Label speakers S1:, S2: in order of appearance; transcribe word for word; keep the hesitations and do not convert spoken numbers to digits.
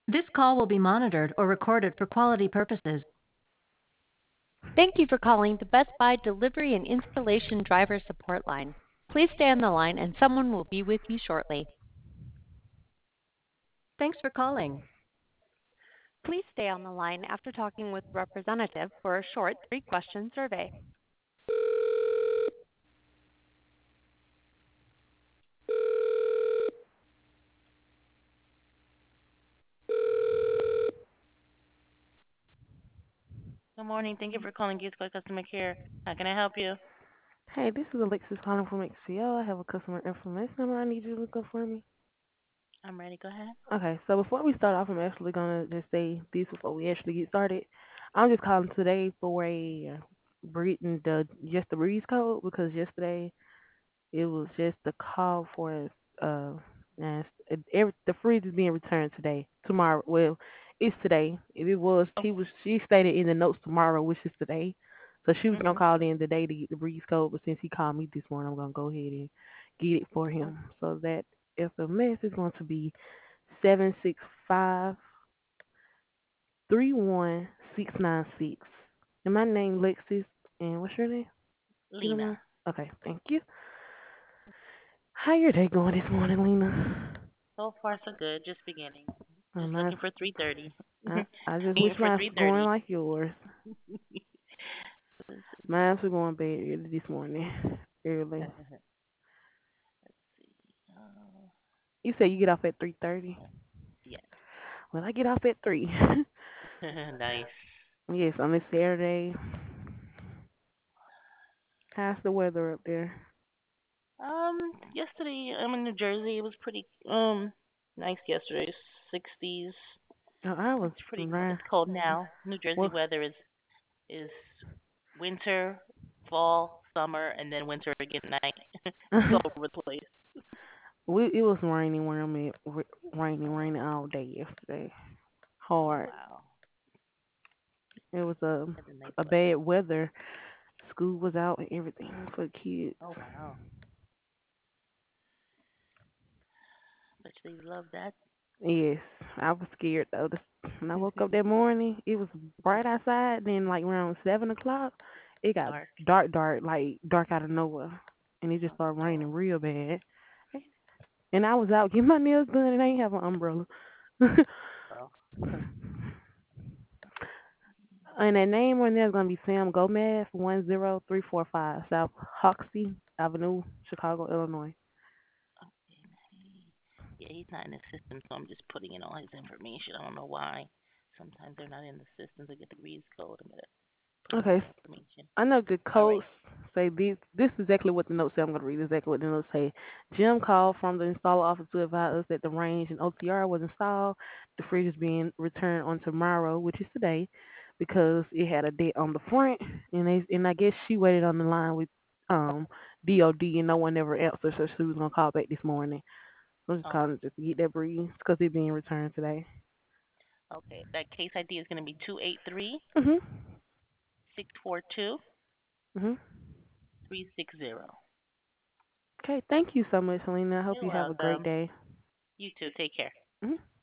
S1: This call will be monitored or recorded for quality purposes.
S2: Thank you for calling the Best Buy Delivery and Installation Driver Support Line. Please stay on the line and someone will be with you shortly.
S1: Thanks for calling.
S2: Please stay on the line after talking with a representative for a short three-question survey.
S3: Good morning. Thank you for calling Geeks Squad Customer Care. How can I help you?
S4: Hey, this is Alexis calling from X C O. I have a customer information number I need you to look up for me.
S3: I'm ready. Go ahead.
S4: Okay, so before we start off, I'm actually gonna just say this before we actually get started. I'm just calling today for a breed the just the breeze code because yesterday it was just the call for uh and it's- every, the freeze is being returned today. Tomorrow, well, it's today. If it was,
S3: Oh,
S4: he was she stated in the notes tomorrow, which is today. So she was gonna
S3: mhm.
S4: call in today to get the breeze code, but since he called me this morning, I'm gonna go ahead and get it for
S3: Oh,
S4: him. So that F M S is going to be seven six five three one six nine six. And my name Lexis. And what's your name? You don't
S3: Lena.
S4: mind? Okay, thank you. How your day going this morning, Lena?
S3: So far, so good. Just beginning.
S4: Oh,
S3: Just
S4: mine's,
S3: looking for three thirty.
S4: I, I just wish
S3: Waiting for
S4: mine's was going
S3: three thirty.
S4: like yours. Mine's was going bad early this morning. Early.
S3: Let's see. Uh,
S4: You said you get off at three thirty.
S3: yes.
S4: Well, I get off at three.
S3: Nice.
S4: Yes, on this Saturday. How's the weather up there?
S3: Um, yesterday I'm in New Jersey. It was pretty um nice yesterday. sixties.
S4: Oh, I was
S3: It's pretty. co-
S4: right.
S3: It's cold now. New Jersey
S4: Well,
S3: weather is is winter, fall, summer, and then winter again at night. It's all over the place.
S4: we it was raining where I'm at. r- Raining, raining all day yesterday.
S3: Oh
S4: Hard.
S3: wow,
S4: It was a
S3: that's a nice
S4: a
S3: weather.
S4: bad weather. School was out and everything for the kids.
S3: Oh wow, bet they love that.
S4: Yes, I was scared though. This- When I woke up that morning, it was bright outside. Then, like around seven o'clock, it got
S3: Dark.
S4: dark, dark, like dark out of nowhere, and it just started
S3: Oh,
S4: raining real bad. And I was out getting my nails done, and I ain't have an umbrella.
S3: well.
S4: And that name on there is gonna be Sam Gomez, one zero three four five South Hoxie Avenue, Chicago, Illinois.
S3: Yeah, he's not in the system, so I'm just putting in all his information. I don't know why. Sometimes they're not in the system to get the reads code. I'm gonna put in all
S4: Okay,
S3: the information.
S4: I know the
S3: All right.
S4: codes say this. This is exactly what the notes say. I'm going to read exactly what the notes say. Jim called from the installer office to advise us that the range and O T R was installed. The fridge is being returned on tomorrow, which is today, because it had a date on the front, and they and I guess she waited on the line with um D O D, and no one ever answered, so she was gonna call back this morning. I'm just
S3: Okay.
S4: calling just to get that breeze because it's being returned today.
S3: Okay. That case I D is gonna be two eight three
S4: Mhm.
S3: six four two
S4: Mhm.
S3: three six zero.
S4: Okay. Thank you so much, Helena. I hope
S3: You're
S4: you have a great
S3: welcome.
S4: day.
S3: You too. Take care.
S4: Mhm.